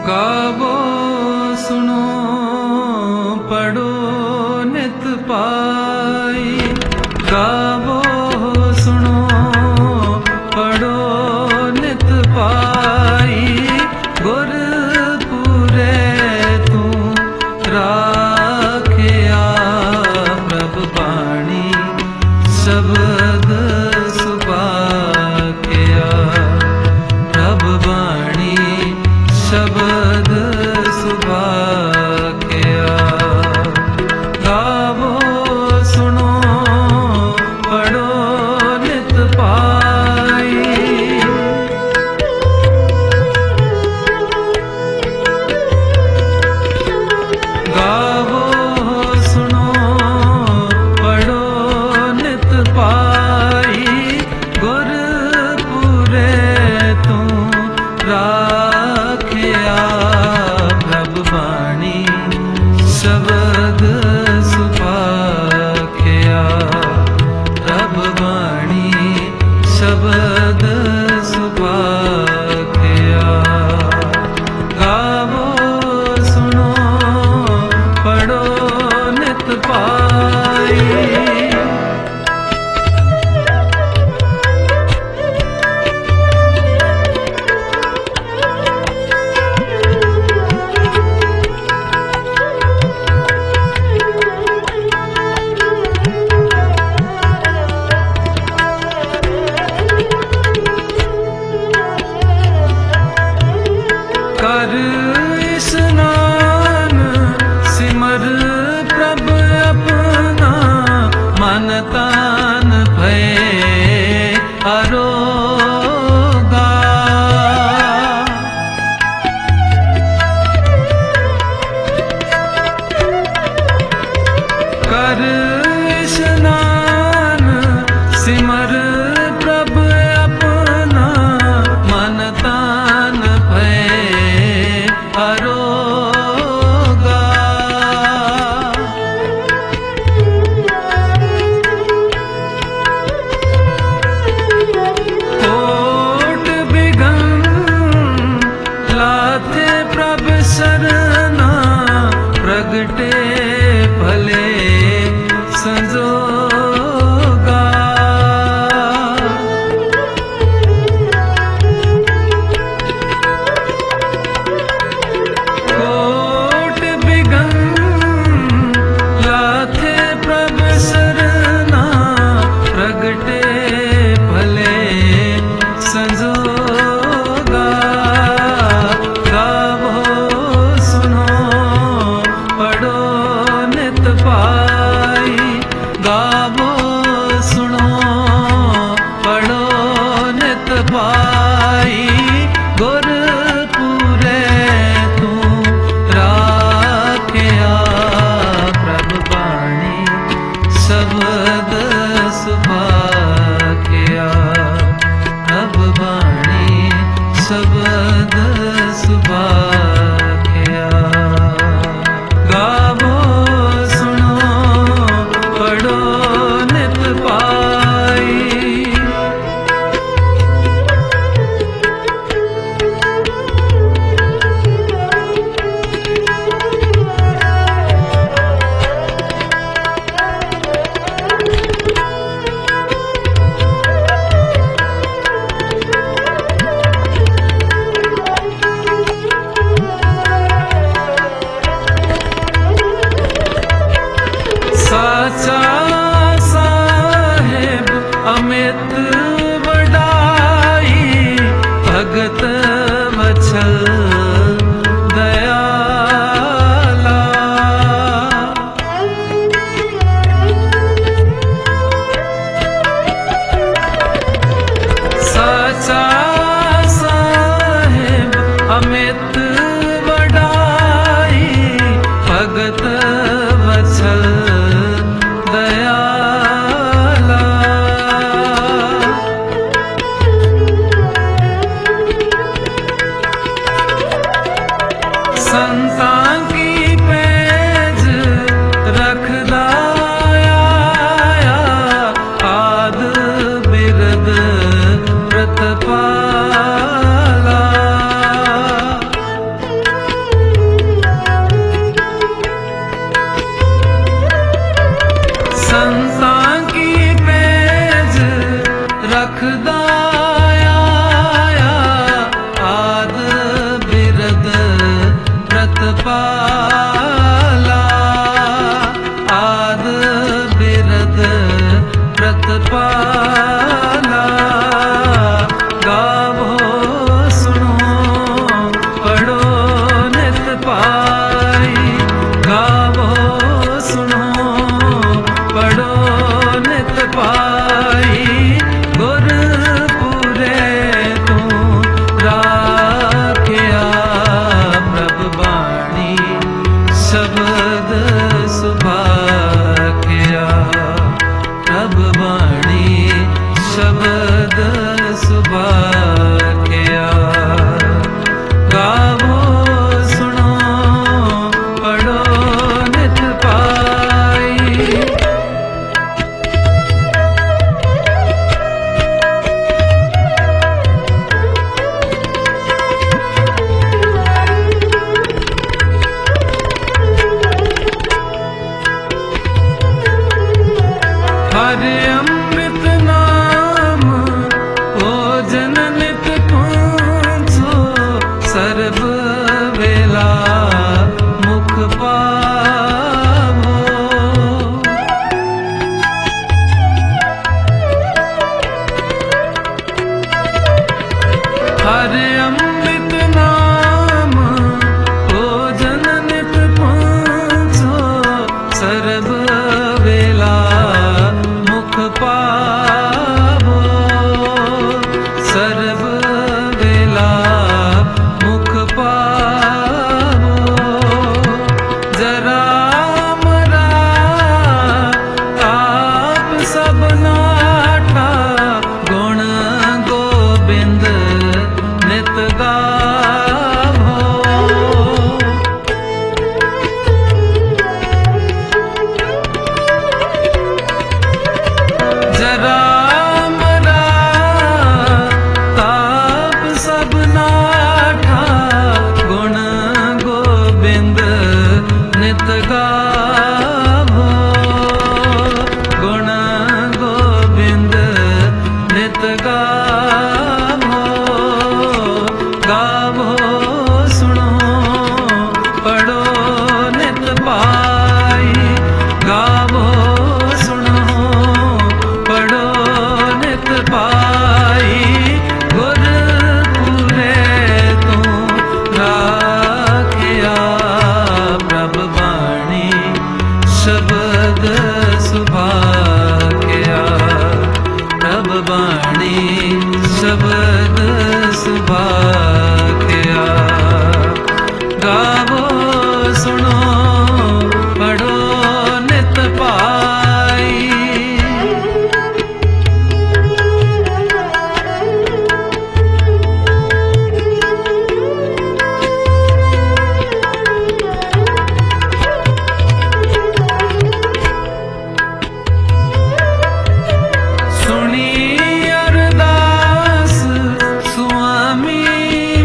गावो सुनो पढ़ो नित पाई। गावो सुनो पढ़ो नित पाई। गुर पूरे तू राखिया प्रभ बाणी शब्द सुभाखिया। प्रभ बाणी शब्द सुभाखिया। गावो सुनो पढ़ो नित पाई। गावो सुनो पढ़ो नित पाई। गुर पूरे तू राखिया प्रभ बाणी शब्द सुभाखिया। प्रभ बाणी शब्द सुभाखिया। गावो सुनो पढ़ो नित पाई। कर स्नान सिमर प्रभ अपना। मन तान भय अरोगा। कर स्नान सिमर प्रभ अपना। मन तान भय अरोगा। कोट बिघन लाथे प्रभ सरना। प्रगटे भले संजोगा। कोट बिघन लाथे प्रभ सरना। प्रगटे भले संजोगा। गावो सुनो पढ़ो नित पाई। गावो सुनो पढ़ो नित पाई। गुर पूरे तू राखिया प्रभ बाणी शब्द सुभाखिया। प्रभ बाणी शब्द सुभाखिया। गावो सुनो पढ़ो नित पाई। साचा साहेब अमित वडाई। भगत वत्सल दयाला। साचा साहेब अमित वडाई। भगत वत्सल दयाला। लखदाया आद बिरद प्रतपाला आद बिरद प्रतपाला गावो सुनो पढ़ो नित पाई गावो सुनो पढ़ो नित पाई गुरपुरे तू राखिया प्रभ बाणी शब्द सुभाखिया प्रभ बाणी शब्द सुभाखिया गावो सुनो पढ़ो नित पाई हरे अमृत नाम भोजन नित पूछो सर्व वेला मुख पावो हरे अमृत नाम भोजन नित पूछो सर्व वेला मुख पावो सर्व वेला मुख पावो जरा मरा आप सब नाटा गुण गोबिंद नित गावो जरा मरा ताप सब नाठा गुण गोबिंद नित गावो गुण गोबिंद नित गावो गावो सुनो पढ़ो नित पाई गावो सुनो पढ़ो नित पाई गुरपुरे तू राखिया प्रभ बाणी शब्द सुभाखिया प्रभ बाणी शब्द सुभाखिया गावो सुनो पढ़ो नित पाई सुनी अरदास स्वामी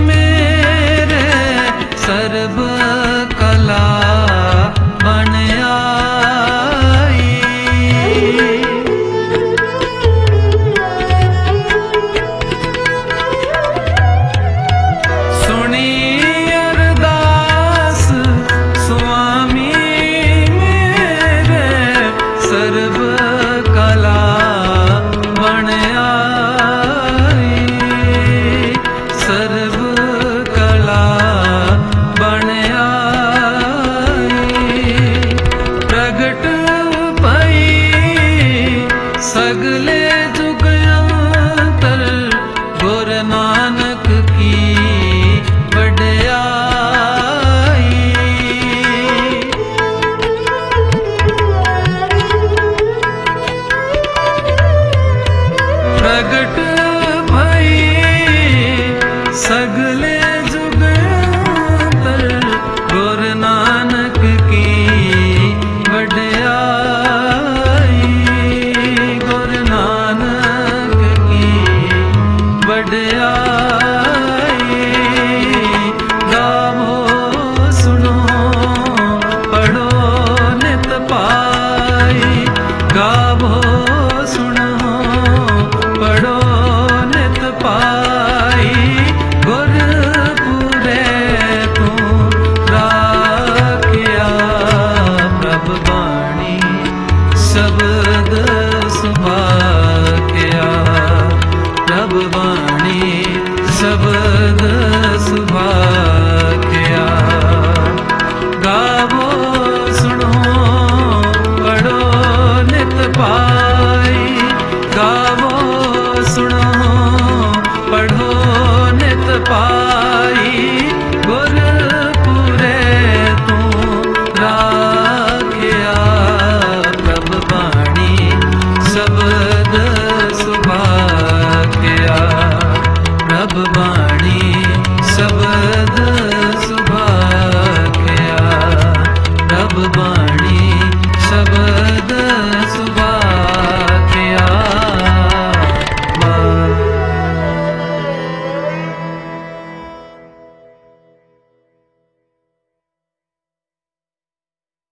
पाई।